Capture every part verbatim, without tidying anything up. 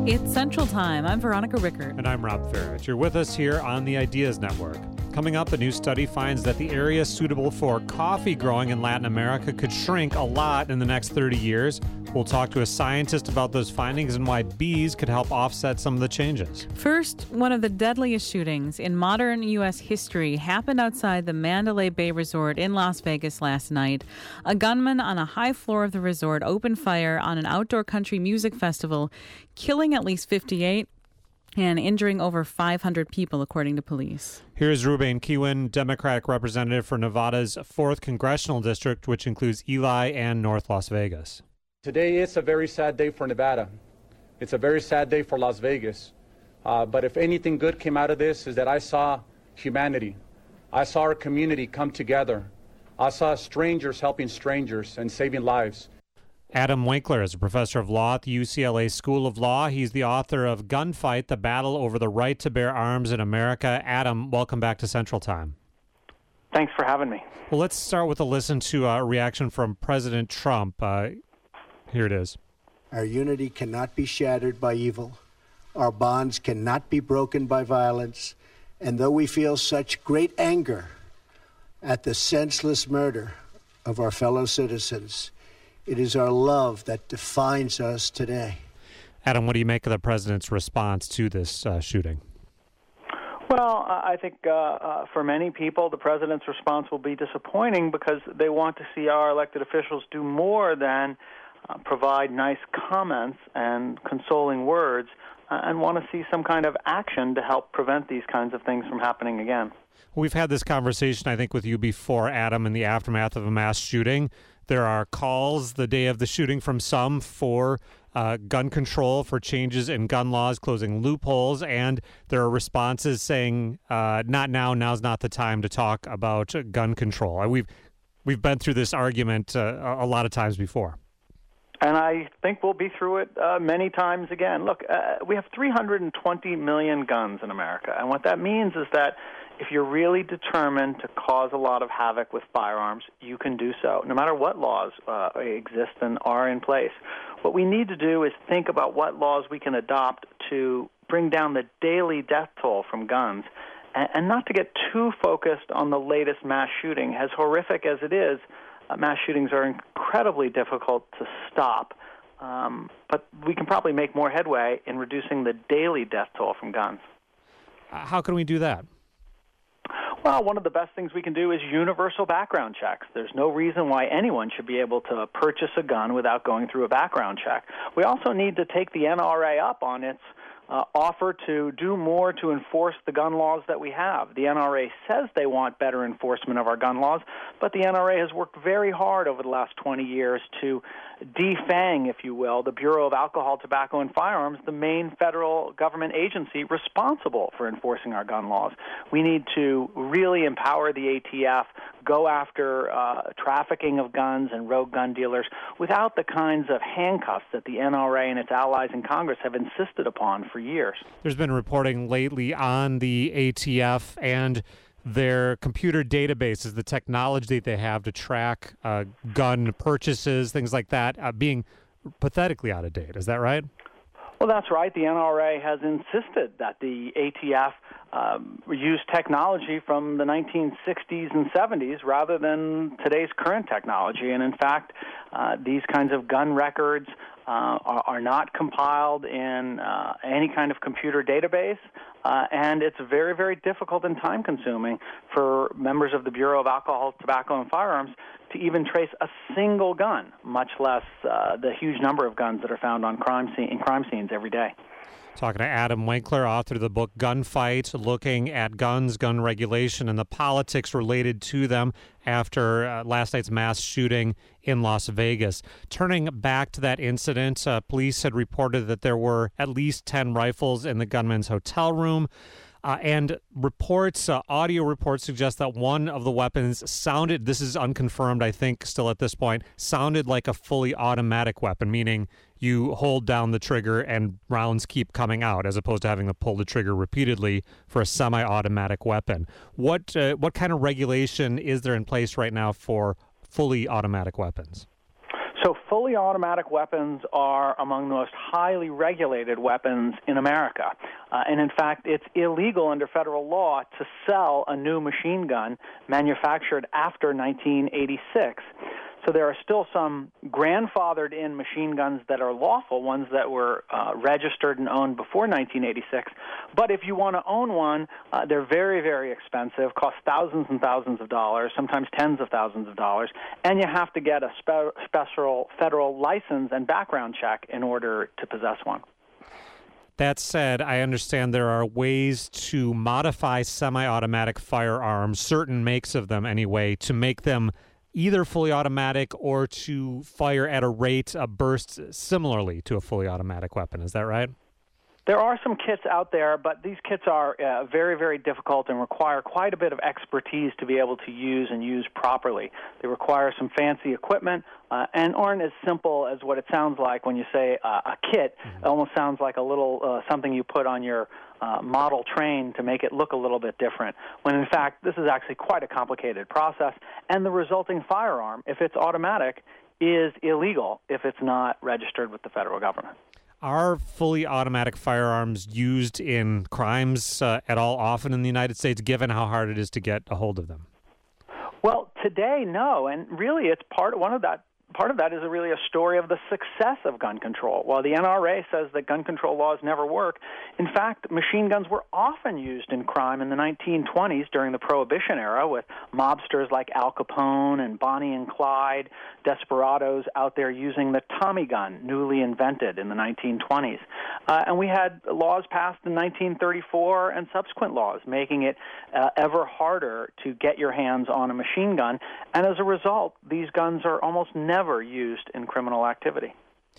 It's Central Time. I'm Veronica Rickert. And I'm Rob Farrett. You're with us here on the Ideas Network. Coming up, a new study finds that the area suitable for coffee growing in Latin America could shrink a lot in the next thirty years. We'll talk to a scientist about those findings and why bees could help offset some of the changes. First, one of the deadliest shootings in modern U S history happened outside the Mandalay Bay Resort in Las Vegas last night. A gunman on a high floor of the resort opened fire on an outdoor country music festival, killing at least fifty-eight and injuring over five hundred people, according to police. Here's Ruben Kihuen, Democratic representative for Nevada's fourth Congressional District, which includes Ely and North Las Vegas. Today is a very sad day for Nevada. It's a very sad day for Las Vegas. Uh, but if anything good came out of this is that I saw humanity. I saw our community come together. I saw strangers helping strangers and saving lives. Adam Winkler is a professor of law at the U C L A School of Law. He's the author of Gunfight, The Battle Over the Right to Bear Arms in America. Adam, welcome back to Central Time. Thanks for having me. Well, let's start with a listen to a reaction from President Trump. Uh, here it is. Our unity cannot be shattered by evil. Our bonds cannot be broken by violence. And though we feel such great anger at the senseless murder of our fellow citizens, it is our love that defines us today. Adam, what do you make of the president's response to this uh, shooting? Well, I think uh, uh, for many people, the president's response will be disappointing because they want to see our elected officials do more than uh, provide nice comments and consoling words uh, and want to see some kind of action to help prevent these kinds of things from happening again. We've had this conversation, I think, with you before, Adam, in the aftermath of a mass shooting. There are calls the day of the shooting from some for uh, gun control, for changes in gun laws, closing loopholes, and there are responses saying, uh, not now, now's not the time to talk about gun control. We've, we've been through this argument uh, a lot of times before. And I think we'll be through it uh, many times again. Look, uh, we have three hundred twenty million guns in America, and what that means is that if you're really determined to cause a lot of havoc with firearms, you can do so, no matter what laws uh, exist and are in place. What we need to do is think about what laws we can adopt to bring down the daily death toll from guns, and, and not to get too focused on the latest mass shooting. As horrific as it is, uh, mass shootings are incredibly difficult to stop. Um, but we can probably make more headway in reducing the daily death toll from guns. How can we do that? Well, one of the best things we can do is universal background checks. There's no reason why anyone should be able to purchase a gun without going through a background check. We also need to take the N R A up on its uh, offer to do more to enforce the gun laws that we have. The N R A says they want better enforcement of our gun laws, but the N R A has worked very hard over the last twenty years to defang, if you will, the Bureau of Alcohol, Tobacco, and Firearms, the main federal government agency responsible for enforcing our gun laws. We need to really empower the A T F, go after uh, trafficking of guns and rogue gun dealers without the kinds of handcuffs that the N R A and its allies in Congress have insisted upon for years. There's been reporting lately on the A T F and their computer databases, the technology they have to track uh, gun purchases, things like that, uh, being pathetically out of date. Is that right? Well, that's right. The N R A has insisted that the A T F um, use technology from the nineteen sixties and seventies rather than today's current technology. And in fact, uh, these kinds of gun records uh, are, are not compiled in uh, any kind of computer database. Uh, and it's very, very difficult and time-consuming for members of the Bureau of Alcohol, Tobacco, and Firearms to even trace a single gun, much less uh, the huge number of guns that are found on crime scene in crime scenes every day. Talking to Adam Winkler, author of the book Gunfight, looking at guns, gun regulation, and the politics related to them after uh, last night's mass shooting in Las Vegas. Turning back to that incident, uh, police had reported that there were at least ten rifles in the gunman's hotel room. Uh, and reports, uh, audio reports suggest that one of the weapons sounded, this is unconfirmed, I think, still at this point, sounded like a fully automatic weapon, meaning you hold down the trigger and rounds keep coming out, as opposed to having to pull the trigger repeatedly for a semi-automatic weapon. What uh, what kind of regulation is there in place right now for fully automatic weapons? So fully automatic weapons are among the most highly regulated weapons in America. Uh, and in fact, it's illegal under federal law to sell a new machine gun manufactured after nineteen eighty-six. So there are still some grandfathered-in machine guns that are lawful, ones that were uh, registered and owned before nineteen eighty-six. But if you want to own one, uh, they're very, very expensive, cost thousands and thousands of dollars, sometimes tens of thousands of dollars, and you have to get a spe- special federal license and background check in order to possess one. That said, I understand there are ways to modify semi-automatic firearms, certain makes of them anyway, to make them either fully automatic or to fire at a rate, a burst similarly to a fully automatic weapon. Is that right? There are some kits out there, but these kits are uh, very, very difficult and require quite a bit of expertise to be able to use and use properly. They require some fancy equipment uh, and aren't as simple as what it sounds like when you say uh, a kit. Mm-hmm. It almost sounds like a little uh, something you put on your uh, model train to make it look a little bit different, when in fact this is actually quite a complicated process, and the resulting firearm, if it's automatic, is illegal if it's not registered with the federal government. Are fully automatic firearms used in crimes uh, at all often in the United States, given how hard it is to get a hold of them? Well, today, no, and really it's part one of that. Part of that is a really a story of the success of gun control. While the N R A says that gun control laws never work, in fact, machine guns were often used in crime in the nineteen twenties during the Prohibition era, with mobsters like Al Capone and Bonnie and Clyde, desperados out there using the Tommy gun, newly invented in the nineteen twenties. Uh, and we had laws passed in nineteen thirty-four and subsequent laws making it uh, ever harder to get your hands on a machine gun. And as a result, these guns are almost never used in criminal activity.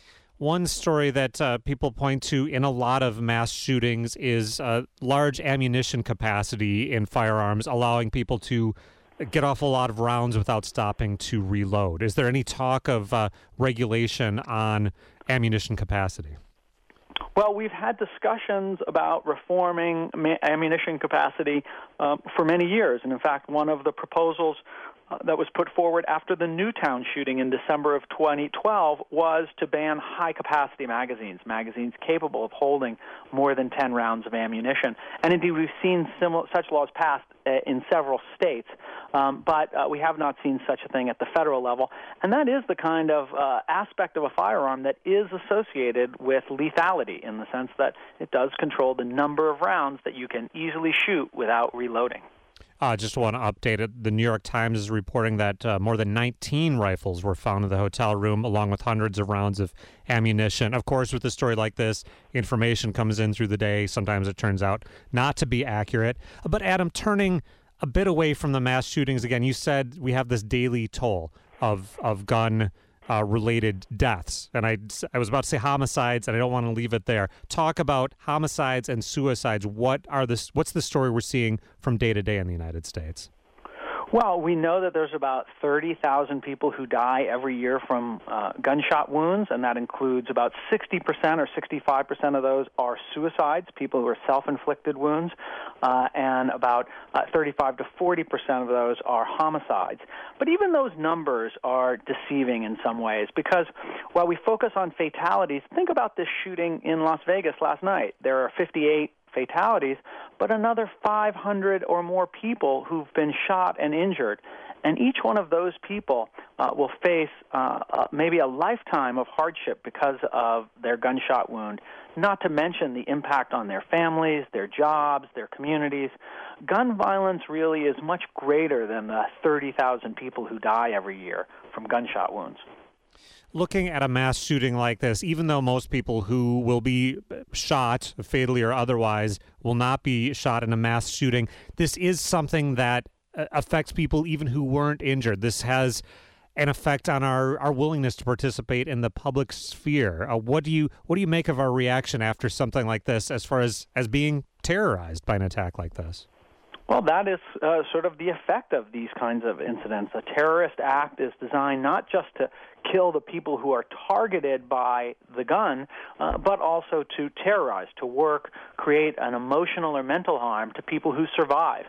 One story that uh, people point to in a lot of mass shootings is uh, large ammunition capacity in firearms, allowing people to get off a lot of rounds without stopping to reload. Is there any talk of uh, regulation on ammunition capacity? Well, we've had discussions about reforming ma- ammunition capacity um, for many years. And in fact, one of the proposals Uh, that was put forward after the Newtown shooting in December of twenty twelve was to ban high-capacity magazines, magazines capable of holding more than ten rounds of ammunition. And indeed, we've seen similar, such laws passed uh, in several states, um, but uh, we have not seen such a thing at the federal level. And that is the kind of uh, aspect of a firearm that is associated with lethality, in the sense that it does control the number of rounds that you can easily shoot without reloading. I uh, just want to update it. The New York Times is reporting that uh, more than nineteen rifles were found in the hotel room, along with hundreds of rounds of ammunition. Of course, with a story like this, information comes in through the day. Sometimes it turns out not to be accurate. But Adam, turning a bit away from the mass shootings again, you said we have this daily toll of of gun Uh, related deaths. And I, I was about to say homicides, and I don't want to leave it there. Talk about homicides and suicides. What are the, what's the story we're seeing from day to day in the United States? Well, we know that there's about thirty thousand people who die every year from uh, gunshot wounds, and that includes about sixty percent or sixty-five percent of those are suicides, people who are self-inflicted wounds, uh, and about uh, thirty-five to forty percent of those are homicides. But even those numbers are deceiving in some ways, because while we focus on fatalities, think about this shooting in Las Vegas last night. There are fifty-eight fatalities, but another five hundred or more people who've been shot and injured. And each one of those people uh, will face uh, uh, maybe a lifetime of hardship because of their gunshot wound, not to mention the impact on their families, their jobs, their communities. Gun violence really is much greater than the thirty thousand people who die every year from gunshot wounds. Looking at a mass shooting like this, even though most people who will be shot, fatally or otherwise, will not be shot in a mass shooting, this is something that affects people even who weren't injured. This has an effect on our, our willingness to participate in the public sphere. Uh, what do you what do you make of our reaction after something like this, as far as, as being terrorized by an attack like this? Well, that is uh, sort of the effect of these kinds of incidents. A terrorist act is designed not just to kill the people who are targeted by the gun, uh, but also to terrorize, to work, create an emotional or mental harm to people who survive.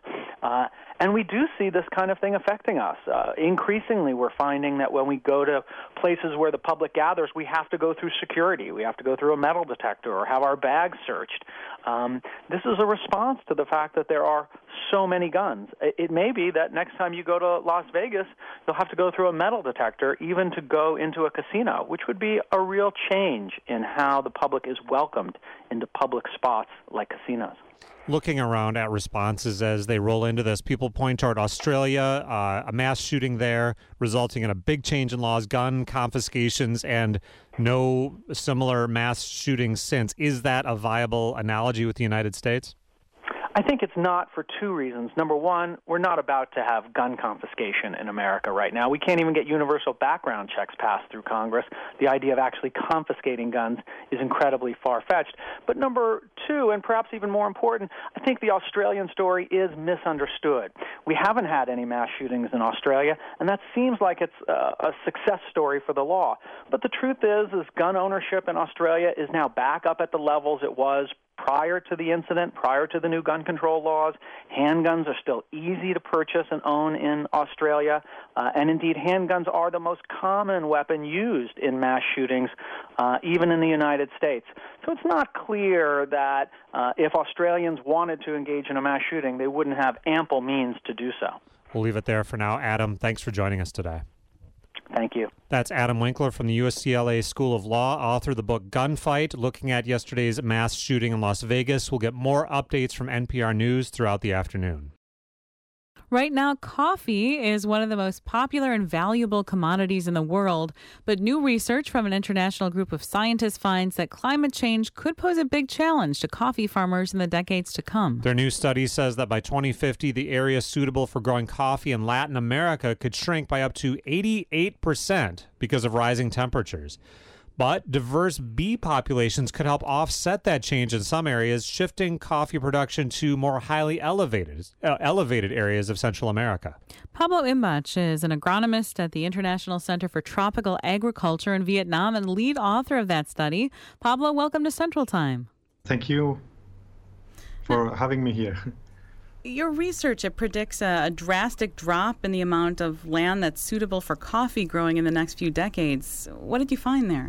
Uh, and we do see this kind of thing affecting us. Uh, increasingly, we're finding that when we go to places where the public gathers, we have to go through security. We have to go through a metal detector or have our bags searched. Um, this is a response to the fact that there are so many guns. It, it may be that next time you go to Las Vegas, you'll have to go through a metal detector even to go into a casino, which would be a real change in how the public is welcomed into public spots like casinos. Looking around at responses as they roll into this, people point toward Australia, uh, a mass shooting there resulting in a big change in laws, gun confiscations, and no similar mass shootings since. Is that a viable analogy with the United States? I think it's not for two reasons. Number one, we're not about to have gun confiscation in America right now. We can't even get universal background checks passed through Congress. The idea of actually confiscating guns is incredibly far-fetched. But number two, and perhaps even more important, I think the Australian story is misunderstood. We haven't had any mass shootings in Australia, and that seems like it's a, a success story for the law. But the truth is, is gun ownership in Australia is now back up at the levels it was prior to the incident, prior to the new gun control laws. Handguns are still easy to purchase and own in Australia, uh, and indeed handguns are the most common weapon used in mass shootings, uh, even in the United States. So it's not clear that uh, if Australians wanted to engage in a mass shooting, they wouldn't have ample means to do so. We'll leave it there for now. Adam, thanks for joining us today. Thank you. That's Adam Winkler from the U S C L A School of Law, author of the book Gunfight, looking at yesterday's mass shooting in Las Vegas. We'll get more updates from N P R News throughout the afternoon. Right now, coffee is one of the most popular and valuable commodities in the world, but new research from an international group of scientists finds that climate change could pose a big challenge to coffee farmers in the decades to come. Their new study says that by twenty fifty, the area suitable for growing coffee in Latin America could shrink by up to eighty-eight percent because of rising temperatures. But diverse bee populations could help offset that change in some areas, shifting coffee production to more highly elevated uh, elevated areas of Central America. Pablo Imbach is an agronomist at the International Center for Tropical Agriculture in Vietnam and lead author of that study. Pablo, welcome to Central Time. Thank you for having me here. Your research, it predicts a, a drastic drop in the amount of land that's suitable for coffee growing in the next few decades. What did you find there?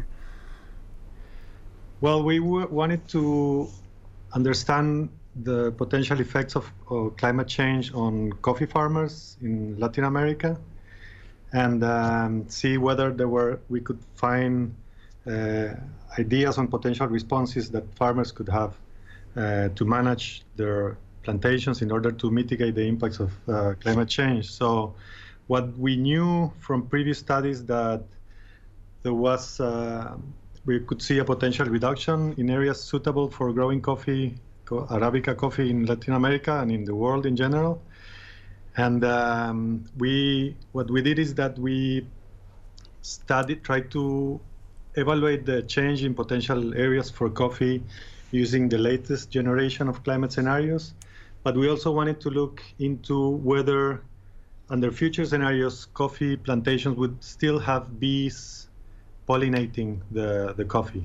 Well, we w- wanted to understand the potential effects of uh, climate change on coffee farmers in Latin America, and um, see whether there were we could find uh, ideas on potential responses that farmers could have uh, to manage their plantations in order to mitigate the impacts of uh, climate change. So, what we knew from previous studies that there was. Uh, We could see a potential reduction in areas suitable for growing coffee, Arabica coffee in Latin America and in the world in general. And um, we, what we did is that we studied, tried to evaluate the change in potential areas for coffee using the latest generation of climate scenarios. But we also wanted to look into whether, under future scenarios, coffee plantations would still have bees pollinating the, the coffee.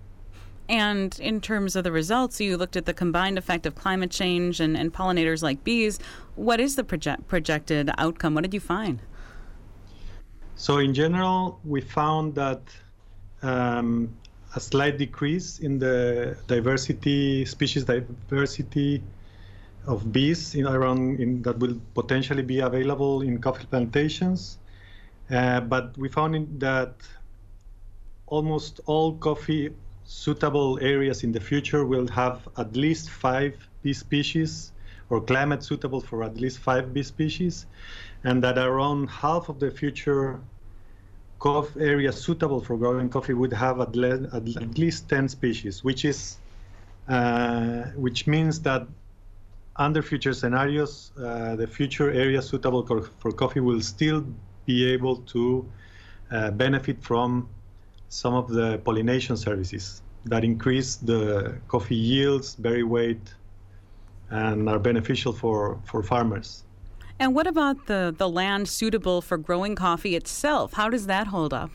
And in terms of the results, you looked at the combined effect of climate change and, and pollinators like bees. What is the project, projected outcome? What did you find? So in general, we found that um, a slight decrease in the diversity, species diversity of bees in around in, that will potentially be available in coffee plantations. Uh, but we found in that almost all coffee suitable areas in the future will have at least five bee species, or climate suitable for at least five bee species, and that around half of the future coffee areas suitable for growing coffee would have at, le- at least ten species, which is uh, which means that under future scenarios, uh, the future areas suitable co- for coffee will still be able to uh, benefit from some of the pollination services that increase the coffee yields, berry weight, and are beneficial for, for farmers. And what about the, the land suitable for growing coffee itself? How does that hold up?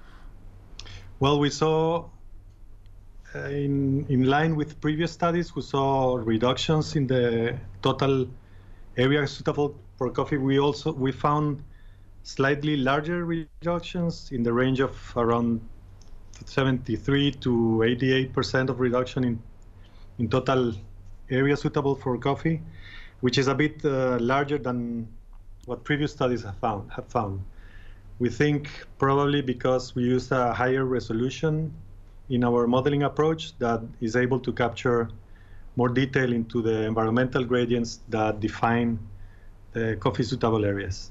Well, we saw, uh, in, in line with previous studies, we saw reductions in the total area suitable for coffee, we also we found slightly larger reductions in the range of around seventy-three to eighty-eight percent of reduction in, in total area suitable for coffee, which is a bit uh, larger than what previous studies have found. Have found. We think probably because we used a higher resolution in our modeling approach that is able to capture more detail into the environmental gradients that define the coffee suitable areas.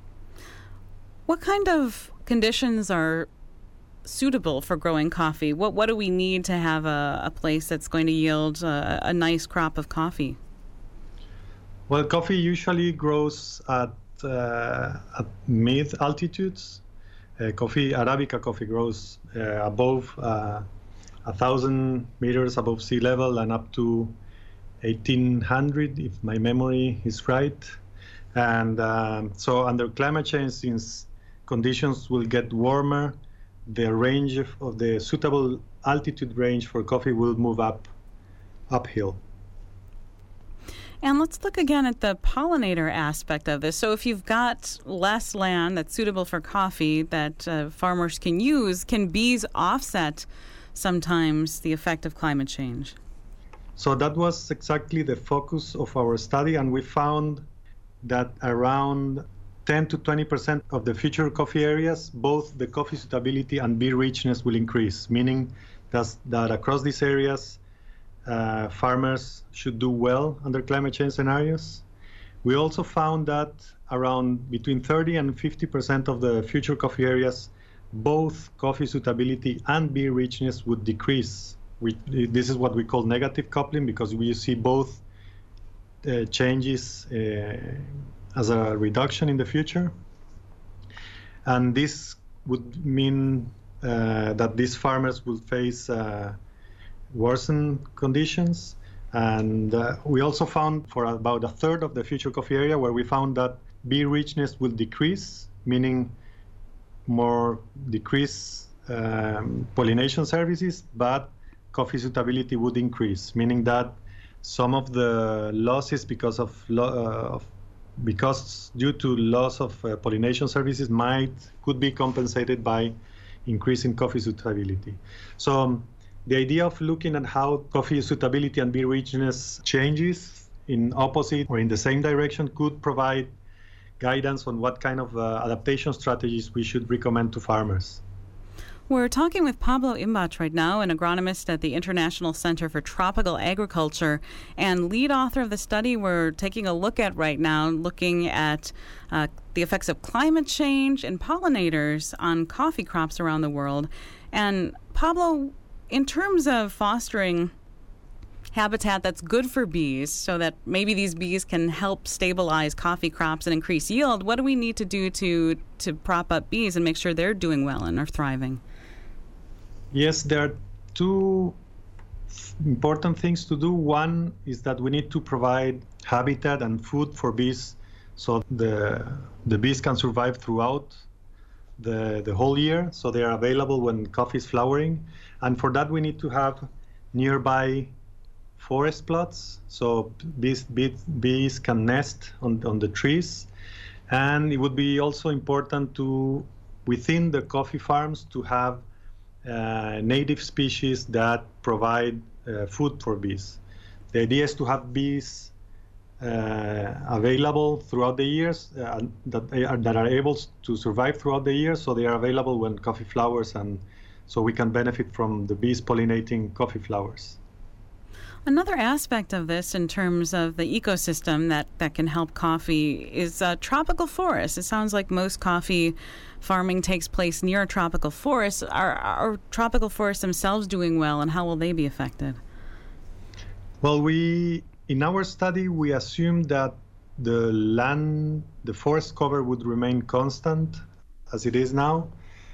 What kind of conditions are suitable for growing coffee? What what do we need to have a, a place that's going to yield a, a nice crop of coffee? Well, coffee usually grows at, uh, at mid altitudes. Uh, coffee, Arabica coffee grows uh, above uh, a thousand meters above sea level and up to eighteen hundred, if my memory is right. And um, so under climate change, since conditions will get warmer, the range of, of the suitable altitude range for coffee will move up, uphill. And let's look again at the pollinator aspect of this. So if you've got less land that's suitable for coffee that uh, farmers can use, can bees offset sometimes the effect of climate change? So that was exactly the focus of our study, and we found that around ten to twenty percent of the future coffee areas, both the coffee suitability and bee richness will increase, meaning that's, that across these areas, uh, farmers should do well under climate change scenarios. We also found that around between thirty and fifty percent of the future coffee areas, both coffee suitability and bee richness would decrease. We, this is what we call negative coupling, because we see both uh, changes uh, as a reduction in the future. And this would mean uh, that these farmers will face uh, worsened conditions. And uh, we also found for about a third of the future coffee area where we found that bee richness will decrease, meaning more decreased um, pollination services, but coffee suitability would increase, meaning that some of the losses because of, lo- uh, of because due to loss of uh, pollination services might could be compensated by increasing coffee suitability. So um, the idea of looking at how coffee suitability and bee richness changes in opposite or in the same direction could provide guidance on what kind of uh, adaptation strategies we should recommend to farmers. We're talking with Pablo Imbach right now, an agronomist at the International Center for Tropical Agriculture and lead author of the study we're taking a look at right now, looking at uh, the effects of climate change and pollinators on coffee crops around the world. And Pablo, in terms of fostering habitat that's good for bees so that maybe these bees can help stabilize coffee crops and increase yield, what do we need to do to, to prop up bees and make sure they're doing well and are thriving? Yes, there are two important things to do. One is that we need to provide habitat and food for bees so the the bees can survive throughout the, the whole year, so they are available when coffee is flowering. And for that, we need to have nearby forest plots, so bees, bees, bees can nest on, on the trees. And it would be also important to, within the coffee farms, to have uh, native species that provide uh, food for bees. The idea is to have bees uh, available throughout the years, uh, that, are, that are able to survive throughout the year, so they are available when coffee flowers, and so we can benefit from the bees pollinating coffee flowers. Another aspect of this in terms of the ecosystem that, that can help coffee is uh, tropical forests. It sounds like most coffee farming takes place near a tropical forest. Are, are tropical forests themselves doing well, and how will they be affected? Well, we in our study, we assumed that the land, the forest cover would remain constant as it is now.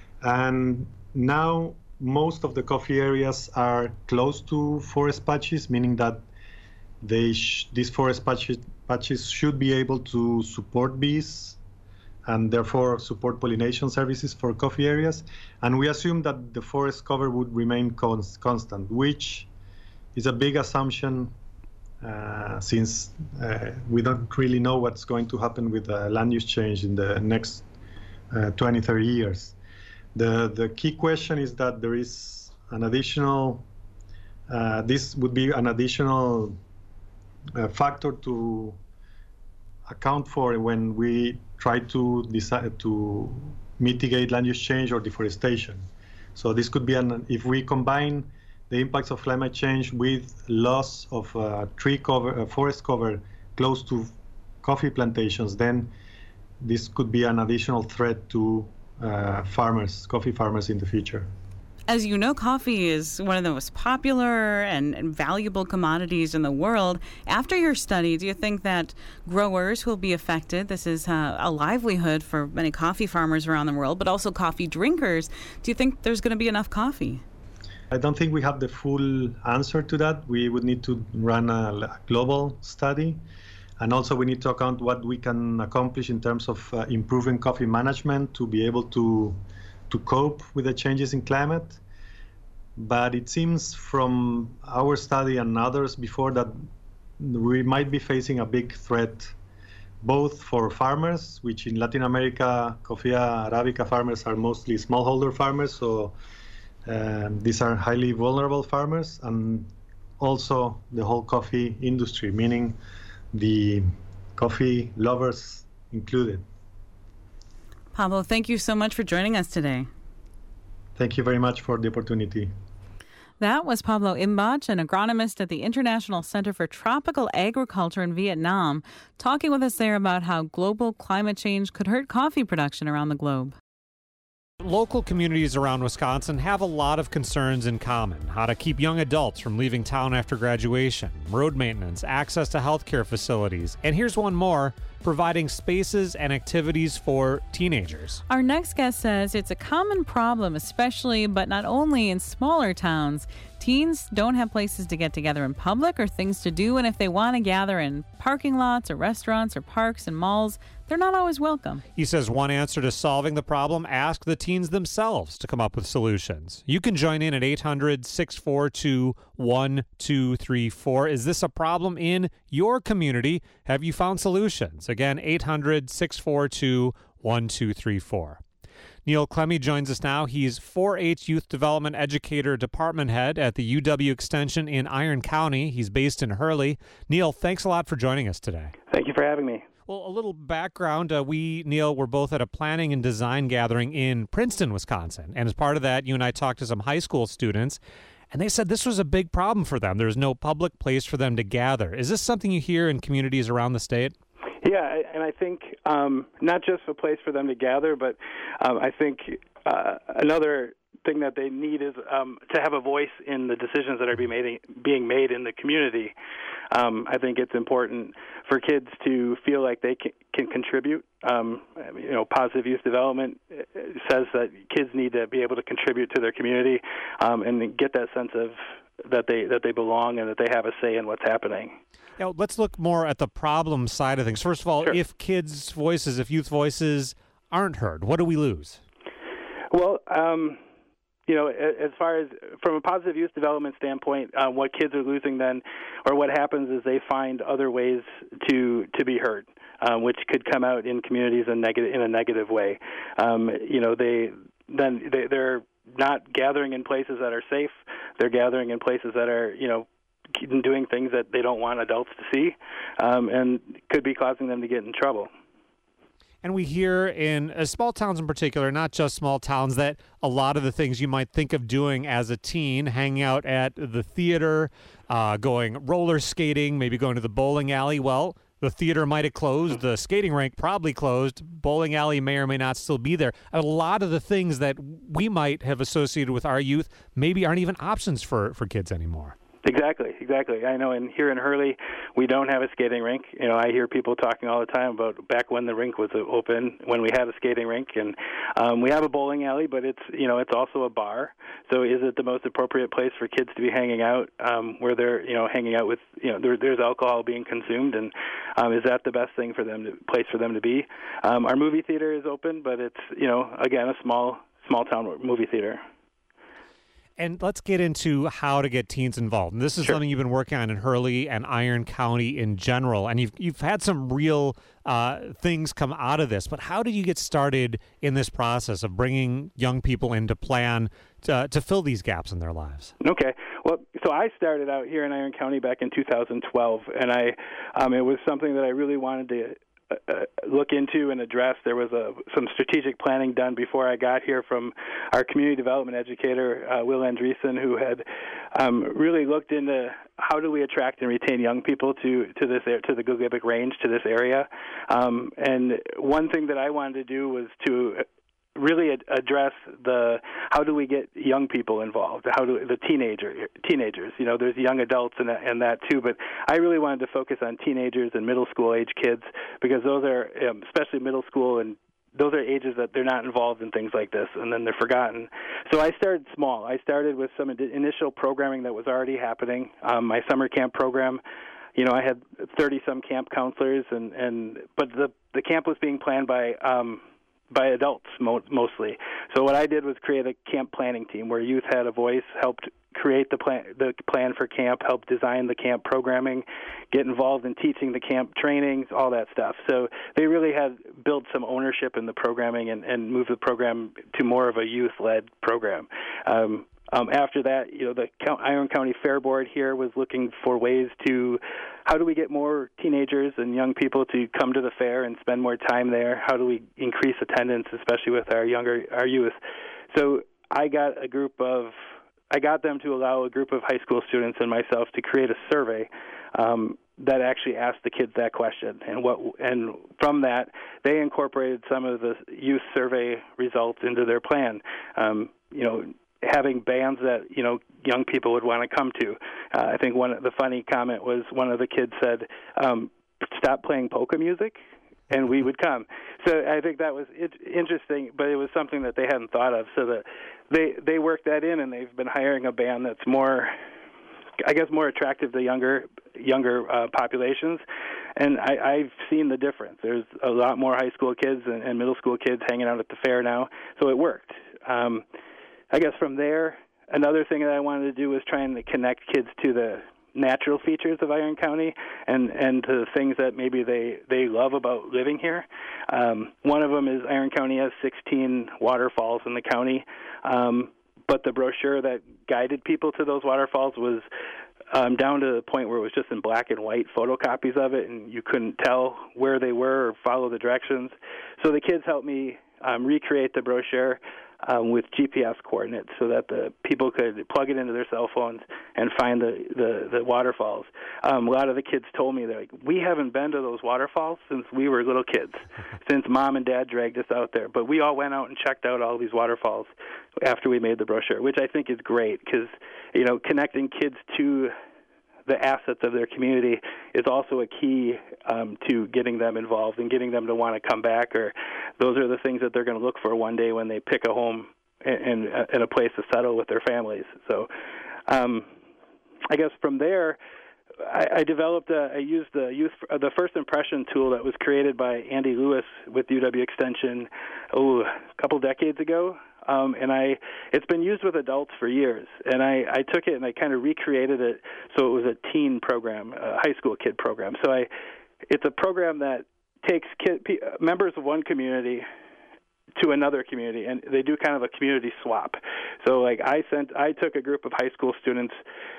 And now most of the coffee areas are close to forest patches, meaning that they sh- these forest patches, patches should be able to support bees and therefore support pollination services for coffee areas. And we assume that the forest cover would remain cons- constant, which is a big assumption uh, since uh, we don't really know what's going to happen with uh, land use change in the next uh, twenty, thirty years. The, the key question is that there is an additional, uh, this would be an additional uh, factor to account for when we try to decide to mitigate land use change or deforestation. So this could be an, if we combine the impacts of climate change with loss of uh, tree cover, uh, forest cover close to coffee plantations, then this could be an additional threat to uh, farmers, coffee farmers in the future. As you know, coffee is one of the most popular and, and valuable commodities in the world. After your study, do you think that growers will be affected? This is uh, a livelihood for many coffee farmers around the world, but also coffee drinkers. Do you think there's going to be enough coffee? I don't think we have the full answer to that. We would need to run a global study. And also we need to account what we can accomplish in terms of uh, improving coffee management to be able to to cope with the changes in climate. But it seems from our study and others before that we might be facing a big threat, both for farmers, which in Latin America, Coffea arabica farmers are mostly smallholder farmers, so um, these are highly vulnerable farmers, and also the whole coffee industry, meaning the coffee lovers included. Pablo, thank you so much for joining us today. Thank you very much for the opportunity. That was Pablo Imbach, an agronomist at the International Center for Tropical Agriculture in Vietnam, talking with us there about how global climate change could hurt coffee production around the globe. Local communities around Wisconsin have a lot of concerns in common. How to keep young adults from leaving town after graduation, road maintenance, access to healthcare facilities, and here's one more, providing spaces and activities for teenagers. Our next guest says it's a common problem, especially but not only in smaller towns. Teens don't have places to get together in public or things to do, and if they want to gather in parking lots or restaurants or parks and malls, they're not always welcome. He says one answer to solving the problem, ask the teens themselves to come up with solutions. You can join in at eight hundred, six four two, one two three four. Is this a problem in your community? Have you found solutions? Again, eight hundred, six four two, one two three four. Neil Clemmie joins us now. He's four H Youth Development Educator Department Head at the U W Extension in Iron County. He's based in Hurley. Neil, thanks a lot for joining us today. Thank you for having me. Well, a little background. Uh, we, Neil, were both at a planning and design gathering in Princeton, Wisconsin. And as part of that, you and I talked to some high school students, and they said this was a big problem for them. There's no public place for them to gather. Is this something you hear in communities around the state? Yeah, and I think um, not just a place for them to gather, but um, I think uh, another thing that they need is um, to have a voice in the decisions that are being made, being made in the community. Um, I think it's important for kids to feel like they can, can contribute. Um, you know, positive youth development says that kids need to be able to contribute to their community um, and get that sense of that they that they belong and that they have a say in what's happening. Now, let's look more at the problem side of things. First of all, Sure. if kids' voices, if youth voices aren't heard, what do we lose? Well, um, you know, as far as from a positive youth development standpoint, uh, what kids are losing then, or what happens is they find other ways to to be heard, uh, which could come out in communities in negative in a negative way. Um, you know, they then they, they're not gathering in places that are safe. They're gathering in places that are, you know, doing things that they don't want adults to see, um, and could be causing them to get in trouble. And we hear in uh, small towns in particular, not just small towns, that a lot of the things you might think of doing as a teen, hanging out at the theater, uh, going roller skating, maybe going to the bowling alley, well, the theater might have closed, the skating rink probably closed, bowling alley may or may not still be there. A lot of the things that we might have associated with our youth maybe aren't even options for, for kids anymore. Exactly, exactly. I know in here in Hurley, we don't have a skating rink. You know, I hear people talking all the time about back when the rink was open, when we had a skating rink, and um, we have a bowling alley, but it's, you know, it's also a bar. So is it the most appropriate place for kids to be hanging out, um, where they're, you know, hanging out with, you know, there, there's alcohol being consumed, and um, is that the best thing for them, to, place for them to be? Um, our movie theater is open, but it's, you know, again, a small, small town movie theater. And let's get into how to get teens involved. And this is Sure. something you've been working on in Hurley and Iron County in general. And you've you've had some real uh, things come out of this. But how did you get started in this process of bringing young people in to plan to, to fill these gaps in their lives? Okay. Well, so I started out here in Iron County back in two thousand twelve, and I um, it was something that I really wanted to Uh, look into and address. There was a, some strategic planning done before I got here from our community development educator, uh, Will Andreessen, who had um, really looked into how do we attract and retain young people to, to this to the Gogebic Range, to this area. Um, and one thing that I wanted to do was to really ad- address the how do we get young people involved? How do the teenager teenagers? You know, there's young adults and that, and that too, but I really wanted to focus on teenagers and middle school age kids because those are, um, especially middle school, and those are ages that they're not involved in things like this, and then they're forgotten. So I started small. I started with some ad- initial programming that was already happening. Um, my summer camp program. You know, I had thirty some camp counselors, and, and but the the camp was being planned by. Um, by adults mo- mostly. So what I did was create a camp planning team where youth had a voice, helped create the plan, the plan for camp, helped design the camp programming, get involved in teaching the camp trainings, all that stuff. So they really had built some ownership in the programming and, and moved the program to more of a youth-led program. Um, Um, after that, you know, the Iron County Fair Board here was looking for ways to, how do we get more teenagers and young people to come to the fair and spend more time there? How do we increase attendance, especially with our younger, our youth? So I got a group of, I got them to allow a group of high school students and myself to create a survey um, that actually asked the kids that question. And what, and from that, they incorporated some of the youth survey results into their plan. Um, you know, having bands that, you know, young people would want to come to. Uh, I think one of the funny comment was one of the kids said, um, stop playing polka music, and we would come. So I think that was it, interesting, but it was something that they hadn't thought of. So that they, they worked that in, and they've been hiring a band that's more, I guess, more attractive to younger younger uh, populations. And I, I've seen the difference. There's a lot more high school kids and, and middle school kids hanging out at the fair now, so it worked. Um, I guess from there, another thing that I wanted to do was trying to connect kids to the natural features of Iron County and, and to the things that maybe they, they love about living here. Um, one of them is Iron County has sixteen waterfalls in the county, um, but the brochure that guided people to those waterfalls was um, down to the point where it was just in black and white photocopies of it, and you couldn't tell where they were or follow the directions. So the kids helped me um, recreate the brochure Um, with G P S coordinates so that the people could plug it into their cell phones and find the, the, the waterfalls. Um, a lot of the kids told me, they're like, we haven't been to those waterfalls since we were little kids, since Mom and Dad dragged us out there. But we all went out and checked out all these waterfalls after we made the brochure, which I think is great because, you know, connecting kids to the assets of their community is also a key um, to getting them involved and getting them to want to come back, or those are the things that they're going to look for one day when they pick a home and, and a place to settle with their families. So um, I guess from there, I, I developed, a, I used the youth, uh, the first impression tool that was created by Andy Lewis with U W Extension oh, a couple decades ago. Um, and I, it's been used with adults for years. And I, I took it and I kind of recreated it so it was a teen program, a high school kid program. So I, it's a program that takes kid, members of one community to another community, and they do kind of a community swap. So like I sent, I took a group of high school students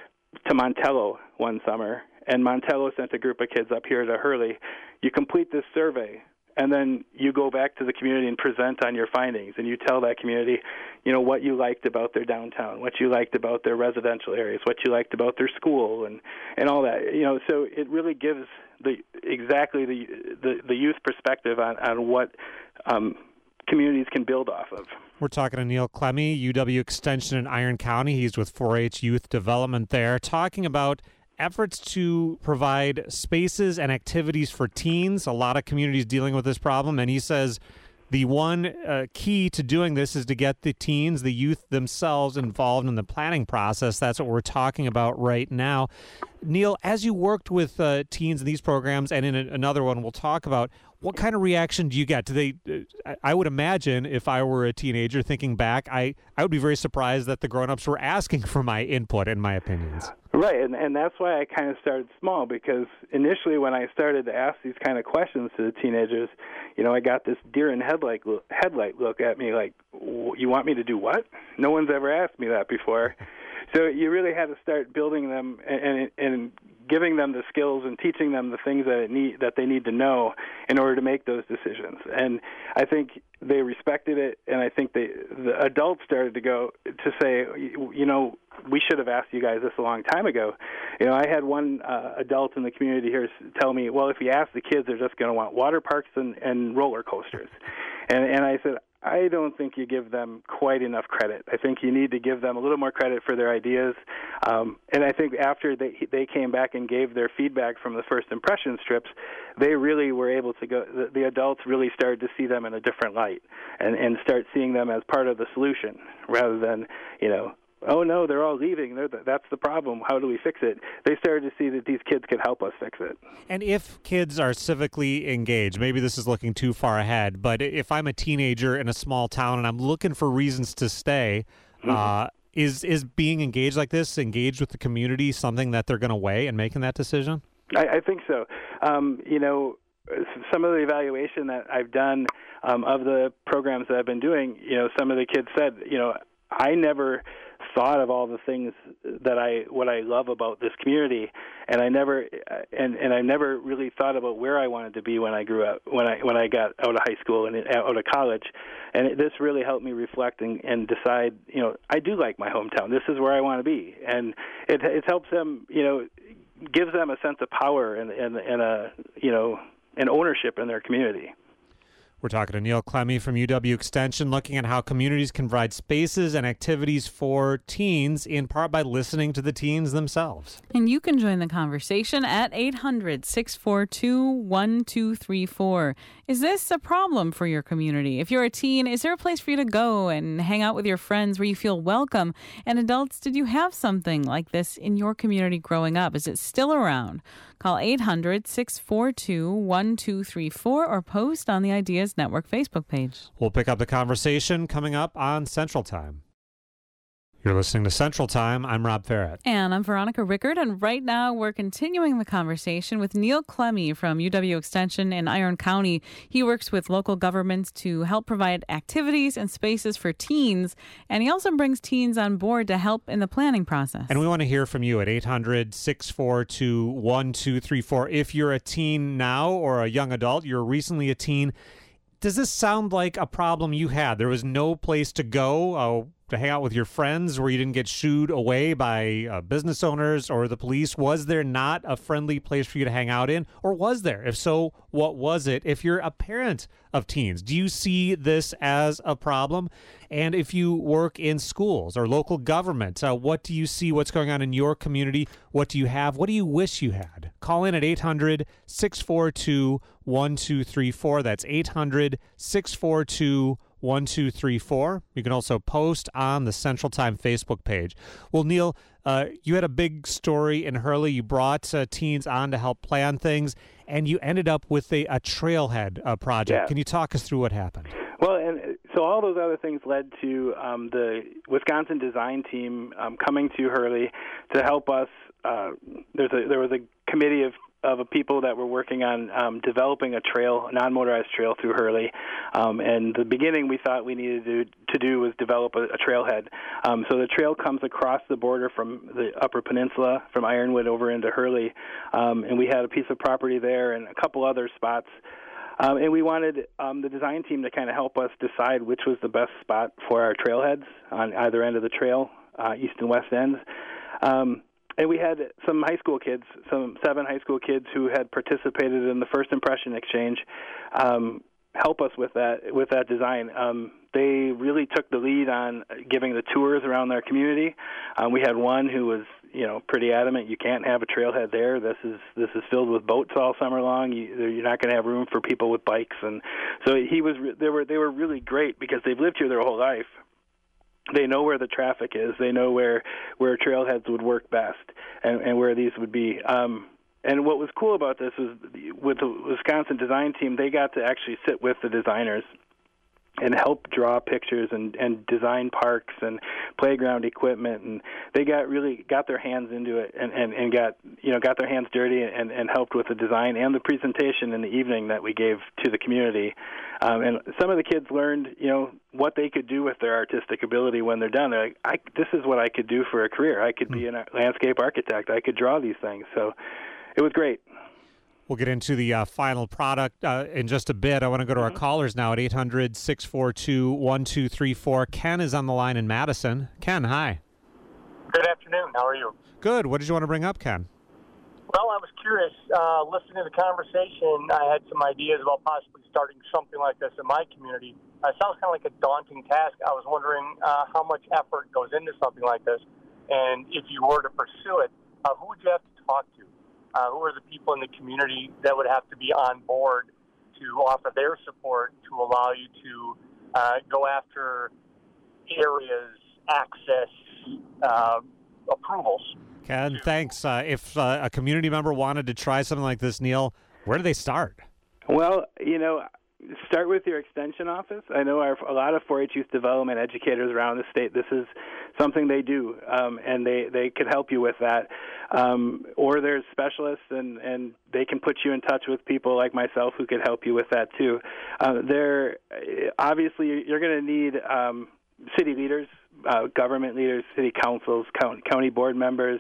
to Montello one summer, and Montello sent a group of kids up here to Hurley. You complete this survey, and then you go back to the community and present on your findings, and you tell that community, you know, what you liked about their downtown, what you liked about their residential areas, what you liked about their school, and, and all that. You know, so it really gives the exactly the the, the youth perspective on, on what um, communities can build off of. We're talking to Neil Clemmie, U W Extension in Iron County. He's with four H Youth Development there, talking about efforts to provide spaces and activities for teens. A lot of communities dealing with this problem, and he says the one uh, key to doing this is to get the teens, the youth themselves, involved in the planning process. That's what we're talking about right now. Neil, as you worked with uh, teens in these programs and in a, another one we'll talk about, What kind of reaction do you get? Do they? Uh, I would imagine if I were a teenager thinking back, I, I would be very surprised that the grown-ups were asking for my input and my opinions. Right, and and that's why I kind of started small, because initially when I started to ask these kind of questions to the teenagers, you know, I got this deer in headlight look, headlight look at me like, you want me to do what? No one's ever asked me that before. So you really had to start building them and, and, and giving them the skills and teaching them the things that it need that they need to know in order to make those decisions. And I think they respected it, and I think they, the adults started to go to say, you know, we should have asked you guys this a long time ago. You know, I had one uh, adult in the community here tell me, well, if you ask the kids, they're just going to want water parks and, and roller coasters. And, and I said, I don't think you give them quite enough credit. I think you need to give them a little more credit for their ideas. Um, and I think after they they came back and gave their feedback from the first impression strips, they really were able to go, the, the adults really started to see them in a different light and, and start seeing them as part of the solution rather than, you know, oh, no, they're all leaving. They're the, that's the problem. How do we fix it? They started to see that these kids could help us fix it. And if kids are civically engaged, maybe this is looking too far ahead, but if I'm a teenager in a small town and I'm looking for reasons to stay, mm-hmm. uh, is is being engaged like this, engaged with the community, something that they're going to weigh in making that decision? I, I think so. Um, you know, some of the evaluation that I've done um, of the programs that I've been doing, you know, some of the kids said, you know, I never thought of all the things that I what I love about this community, and I never and and I never really thought about where I wanted to be when I grew up, when I when I got out of high school and out of college, and it, this really helped me reflect and, and decide, you know, I do like my hometown. This is where I want to be, and it it helps them, you know, gives them a sense of power and and, and a you know an ownership in their community. We're talking to Neil Clemmie from U W Extension, looking at how communities can provide spaces and activities for teens, in part by listening to the teens themselves. And you can join the conversation at eight hundred, six four two, one two three four. Is this a problem for your community? If you're a teen, is there a place for you to go and hang out with your friends where you feel welcome? And adults, did you have something like this in your community growing up? Is it still around? Call eight hundred, six four two, one two three four or post on the Ideas Network Facebook page. We'll pick up the conversation coming up on Central Time. You're listening to Central Time. I'm Rob Farrett. And I'm Veronica Rickard. And right now we're continuing the conversation with Neil Clemmie from U W Extension in Iron County. He works with local governments to help provide activities and spaces for teens. And he also brings teens on board to help in the planning process. And we want to hear from you at eight hundred, six four two, one two three four. If you're a teen now or a young adult, you're recently a teen, does this sound like a problem you had? There was no place to go uh, to hang out with your friends where you didn't get shooed away by uh, business owners or the police? Was there not a friendly place for you to hang out in? Or was there? If so, what was it? If you're a parent of teens, do you see this as a problem? And if you work in schools or local government, uh, what do you see? What's going on in your community? What do you have? What do you wish you had? Call in at eight hundred, six four two, one two three four. That's eight hundred, six four two, one two three four. You can also post on the Central Time Facebook page. Well, Neil, uh, you had a big story in Hurley. You brought uh, teens on to help plan things, and you ended up with a, a trailhead uh, project. Yeah. Can you talk us through what happened? Well, and so all those other things led to um, the Wisconsin design team um, coming to Hurley to help us. Uh, there's a, there was a committee of of people that were working on um, developing a trail, a non-motorized trail through Hurley. Um, and the beginning we thought we needed to, to do was develop a, a trailhead. Um, so the trail comes across the border from the Upper Peninsula, from Ironwood over into Hurley. Um, and we had a piece of property there and a couple other spots. Um, and we wanted um, the design team to kind of help us decide which was the best spot for our trailheads on either end of the trail, uh, east and west ends. Um, And we had some high school kids, some seven high school kids who had participated in the First Impression Exchange, um, help us with that with that design. Um, they really took the lead on giving the tours around their community. Um, we had one who was, you know, pretty adamant. You can't have a trailhead there. This is this is filled with boats all summer long. You, you're not going to have room for people with bikes. And so he was. They were they were really great because they've lived here their whole life. They know where the traffic is. They know where, where trailheads would work best and, and where these would be. Um, and what was cool about this was with the Wisconsin design team, they got to actually sit with the designers and help draw pictures and, and design parks and playground equipment, and they got really got their hands into it and, and, and got you know got their hands dirty and, and helped with the design and the presentation in the evening that we gave to the community. Um, and some of the kids learned you know what they could do with their artistic ability when they're done. They're like, I, this is what I could do for a career. I could be a landscape architect. I could draw these things. So it was great. We'll get into the uh, final product uh, in just a bit. I want to go to our callers now at eight hundred, six four two, one two three four. Ken is on the line in Madison. Ken, hi. Good afternoon. How are you? Good. What did you want to bring up, Ken? Well, I was curious. Uh, listening to the conversation, I had some ideas about possibly starting something like this in my community. Uh, it sounds kind of like a daunting task. I was wondering uh, how much effort goes into something like this, and if you were to pursue it, uh, who would you have to talk to? Uh, who are the people in the community that would have to be on board to offer their support to allow you to uh, go after areas, access, uh, approvals? Ken, thanks. Uh, if uh, a community member wanted to try something like this, Neil, where do they start? Well, you know, start with your extension office. I know our, a lot of four H youth development educators around the state, this is something they do, um, and they, they could help you with that. Um, or there's specialists, and, and they can put you in touch with people like myself who could help you with that too. Uh, there, obviously, you're going to need um, city leaders, uh, government leaders, city councils, county, county board members.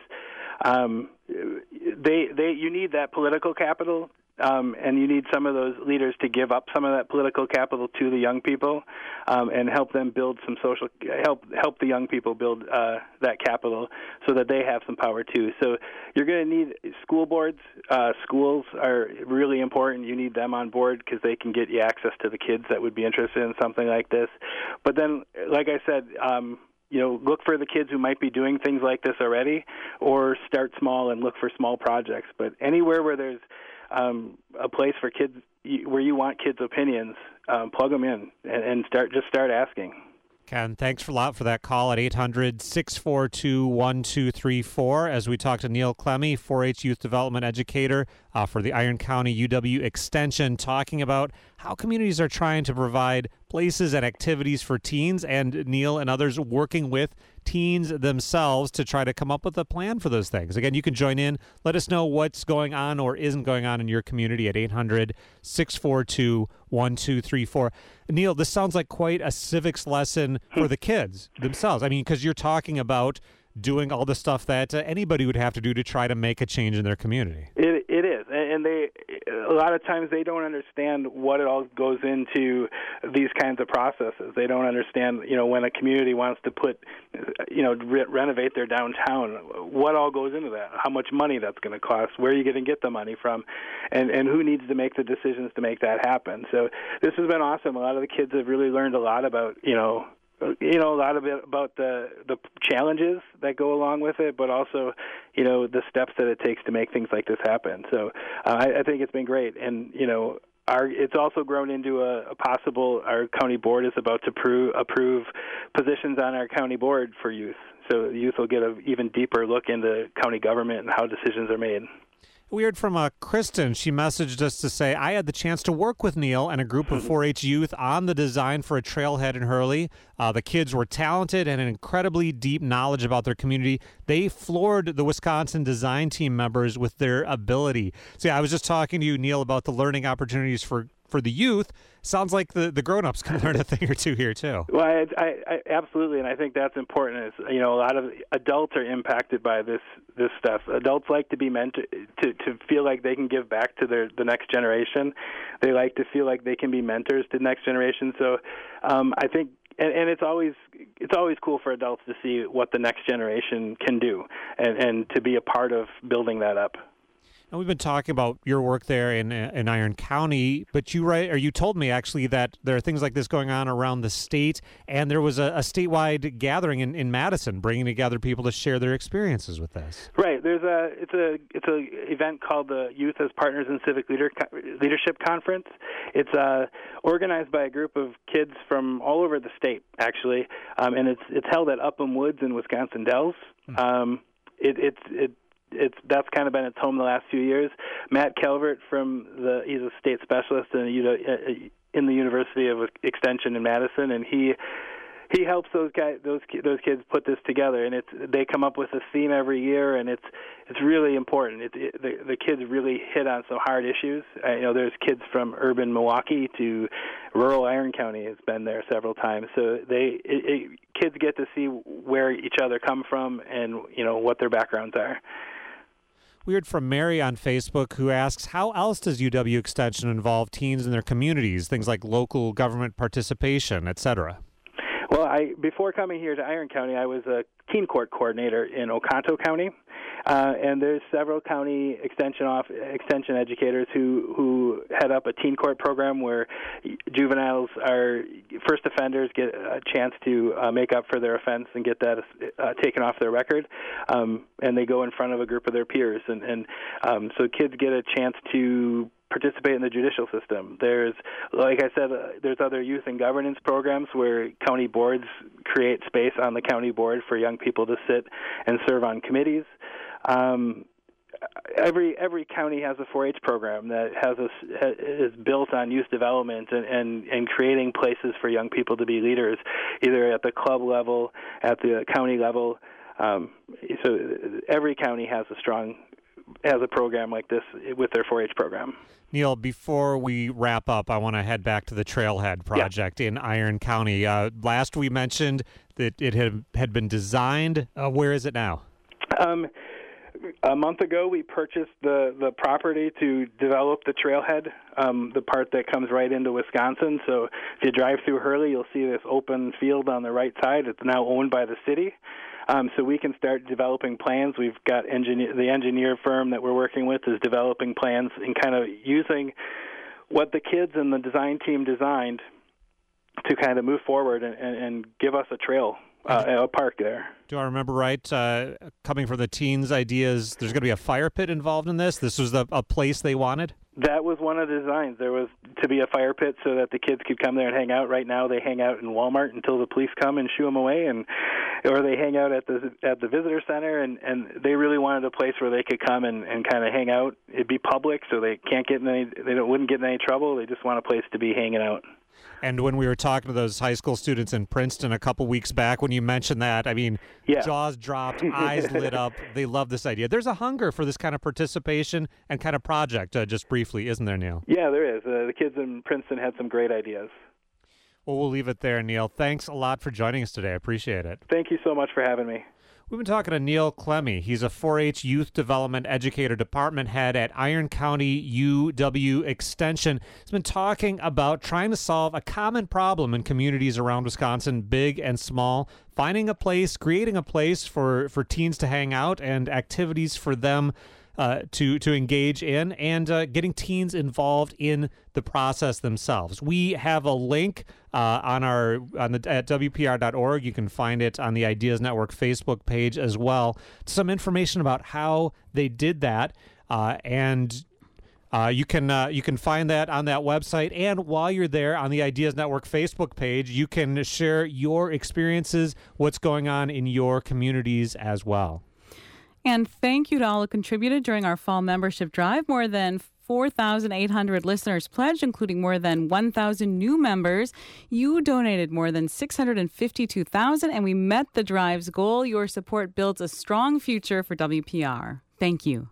Um, they, they, you need that political capital. Um, and you need some of those leaders to give up some of that political capital to the young people, um, and help them build some social help help the young people build uh, that capital so that they have some power too. So you're going to need school boards. Uh, schools are really important. You need them on board because they can get you access to the kids that would be interested in something like this. But then, like I said, um, you know, look for the kids who might be doing things like this already, or start small and look for small projects. But anywhere where there's Um, a place for kids, where you want kids' opinions, um, plug them in and, and start just start asking. Ken, thanks a lot for that call at eight hundred, six four two, one two three four as we talk to Neil Clemmie, four H youth development educator uh, for the Iron County U W Extension, talking about how communities are trying to provide places and activities for teens, and Neil and others working with teens themselves to try to come up with a plan for those things. Again, you can join in. Let us know what's going on or isn't going on in your community at eight hundred, six four two, one two three four. Neil, this sounds like quite a civics lesson for the kids themselves. I mean, because you're talking about doing all the stuff that uh, anybody would have to do to try to make a change in their community. It, it is, and they a lot of times they don't understand what it all goes into these kinds of processes. They don't understand, you know, when a community wants to put, you know, re- renovate their downtown, what all goes into that, how much money that's going to cost, where are you going to get the money from, and, and who needs to make the decisions to make that happen. So this has been awesome. A lot of the kids have really learned a lot about, you know, you know, a lot of it about the the challenges that go along with it, but also, you know, the steps that it takes to make things like this happen. So uh, I, I think it's been great. And, you know, our it's also grown into a, a possible, our county board is about to prove, approve positions on our county board for youth. So the youth will get an even deeper look into county government and how decisions are made. We heard from uh, Kristen. She messaged us to say, I had the chance to work with Neil and a group of four H youth on the design for a trailhead in Hurley. Uh, the kids were talented and an incredibly deep knowledge about their community. They floored the Wisconsin design team members with their ability. So yeah, I was just talking to you, Neil, about the learning opportunities for for the youth. Sounds like the, the grown-ups can learn a thing or two here, too. Well, I, I, I, absolutely, and I think that's important. Is, you know, a lot of adults are impacted by this this stuff. Adults like to be meant to, to feel like they can give back to their the next generation. They like to feel like they can be mentors to the next generation. So um, I think, and, and it's always it's always cool for adults to see what the next generation can do, and, and to be a part of building that up. And we've been talking about your work there in in Iron County, but you write, or you told me actually that there are things like this going on around the state, and there was a, a statewide gathering in, in Madison, bringing together people to share their experiences with this. Right. There's a it's a it's a event called the Youth as Partners in Civic Leader, Leadership Conference. It's uh, organized by a group of kids from all over the state, actually, um, and it's it's held at Upham Woods in Wisconsin Dells. Hmm. Um, it, it's it. it's that's kind of been its home the last few years. Matt Calvert from the he's a state specialist in the, in the University of Extension in Madison, and he he helps those guys those those kids put this together, and it's they come up with a theme every year, and it's it's really important. It, it, the the kids really hit on some hard issues. Uh, you know, there's kids from urban Milwaukee to rural Iron County has been there several times, so they it, it, kids get to see where each other come from and you know what their backgrounds are. We heard from Mary on Facebook, who asks, how else does U W Extension involve teens in their communities, things like local government participation, et cetera? Well, I before coming here to Iron County, I was a teen court coordinator in Oconto County, uh, and there's several county extension off extension educators who who head up a teen court program where juveniles are first offenders get a chance to uh, make up for their offense and get that uh, taken off their record, um, and they go in front of a group of their peers, and and um, so kids get a chance to participate in the judicial system. There's, like I said, uh, there's other youth and governance programs where county boards create space on the county board for young people to sit and serve on committees. Um, every every county has a four H program that has a, is built on youth development and, and, and creating places for young people to be leaders, either at the club level, at the county level. Um, so every county has a strong has a program like this with their four H program. Neil, before we wrap up, I want to head back to the Trailhead Project yeah. in Iron County. Uh, last we mentioned that it had had been designed. Uh, where is it now? Um, a month ago, we purchased the, the property to develop the trailhead, um, the part that comes right into Wisconsin. So if you drive through Hurley, you'll see this open field on the right side. It's now owned by the city. Um, so we can start developing plans. We've got engineer, the engineer firm that we're working with is developing plans and kind of using what the kids and the design team designed to kind of move forward and, and, and give us a trail, uh, a park there. Do I remember right, uh, coming from the teens' ideas, there's going to be a fire pit involved in this? This was the, a place they wanted? That was one of the designs. There was to be a fire pit so that the kids could come there and hang out. Right now they hang out in Walmart until the police come and shoo them away, and or they hang out at the at the visitor center, and, and they really wanted a place where they could come and, and kind of hang out. It'd be public, so they can't get in any, they don't, wouldn't get in any trouble. They just want a place to be hanging out. And when we were talking to those high school students in Princeton a couple weeks back, when you mentioned that, I mean, yeah. jaws dropped, eyes lit up. They love this idea. There's a hunger for this kind of participation and kind of project, uh, just briefly, isn't there, Neil? Yeah, there is. Uh, the kids in Princeton had some great ideas. Well, we'll leave it there, Neil. Thanks a lot for joining us today. I appreciate it. Thank you so much for having me. We've been talking to Neil Clemmie. He's a four H Youth Development Educator Department Head at Iron County U W Extension. He's been talking about trying to solve a common problem in communities around Wisconsin, big and small, finding a place, creating a place for, for teens to hang out and activities for them Uh, to to engage in, and uh, getting teens involved in the process themselves. We have a link uh, on our on the at W P R dot org. You can find it on the Ideas Network Facebook page as well. Some information about how they did that, uh, and uh, you can uh, you can find that on that website. And while you're there on the Ideas Network Facebook page, you can share your experiences, what's going on in your communities as well. And thank you to all who contributed during our fall membership drive. More than four thousand eight hundred listeners pledged, including more than one thousand new members. You donated more than six hundred fifty-two thousand dollars, and we met the drive's goal. Your support builds a strong future for W P R. Thank you.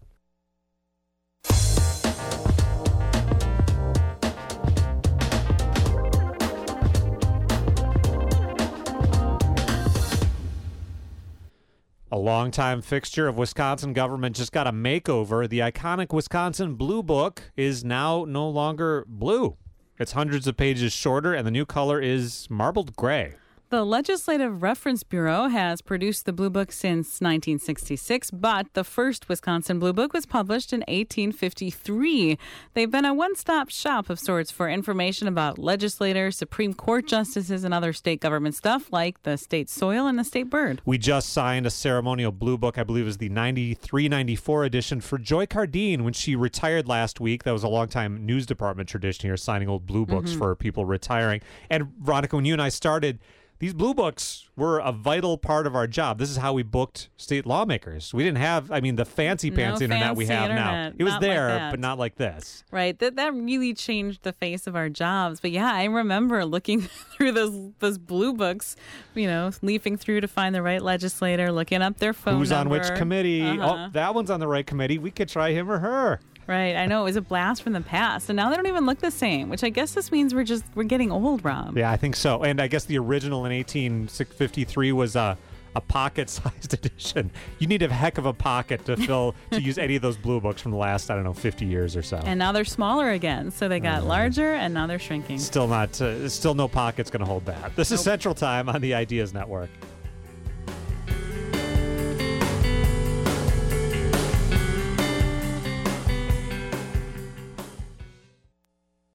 A longtime fixture of Wisconsin government just got a makeover. The iconic Wisconsin Blue Book is now no longer blue. It's hundreds of pages shorter, and the new color is marbled gray. The Legislative Reference Bureau has produced the Blue Book since nineteen sixty-six, but the first Wisconsin Blue Book was published in eighteen fifty-three. They've been a one-stop shop of sorts for information about legislators, Supreme Court justices, and other state government stuff like the state soil and the state bird. We just signed a ceremonial Blue Book, I believe it was the ninety-three ninety-four edition, for Joy Cardine when she retired last week. That was a long-time news department tradition here, signing old Blue Books mm-hmm. for people retiring. And Veronica, when you and I started these blue books were a vital part of our job. This is how we booked state lawmakers. We didn't have, I mean, the fancy pants no internet fancy we have internet. now. It was Not there, like that. but not like this. Right. That that really changed the face of our jobs. But yeah, I remember looking through those those blue books, you know, leafing through to find the right legislator, looking up their phone Who's number. on which committee? Uh-huh. Oh, that one's on the right committee. We could try him or her. Right. I know it was a blast from the past. And now they don't even look the same, which I guess this means we're just we're getting old, Rob. Yeah, I think so. And I guess the original in eighteen fifty-three was a, a pocket-sized edition. You need a heck of a pocket to fill to use any of those blue books from the last, I don't know, fifty years or so. And now they're smaller again. So they got Uh, larger and now they're shrinking. Still not, uh, still no pocket's going to hold that. This is Nope. Central Time on the Ideas Network.